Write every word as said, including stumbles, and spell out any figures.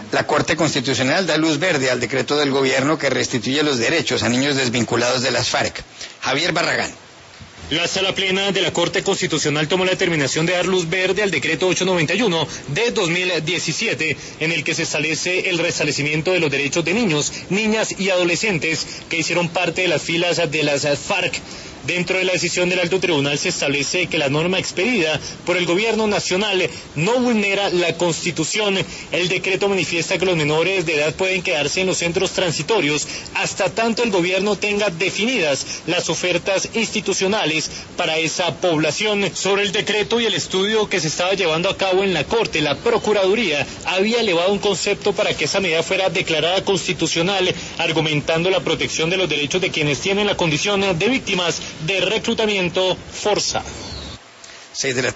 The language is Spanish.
La Corte Constitucional da luz verde al decreto del gobierno que restituye los derechos a niños desvinculados de las FARC. Javier Barragán. La Sala Plena de la Corte Constitucional tomó la determinación de dar luz verde al decreto ochocientos noventa y uno de dos mil diecisiete, en el que se establece el restablecimiento de los derechos de niños, niñas y adolescentes que hicieron parte de las filas de las FARC. Dentro de la decisión del Alto Tribunal se establece que la norma expedida por el Gobierno Nacional no vulnera la Constitución. El decreto manifiesta que los menores de edad pueden quedarse en los centros transitorios hasta tanto el Gobierno tenga definidas las ofertas institucionales para esa población. Sobre el decreto y el estudio que se estaba llevando a cabo en la Corte, la Procuraduría había elevado un concepto para que esa medida fuera declarada constitucional, argumentando la protección de los derechos de quienes tienen la condición de víctimas de reclutamiento forzado. Seis de la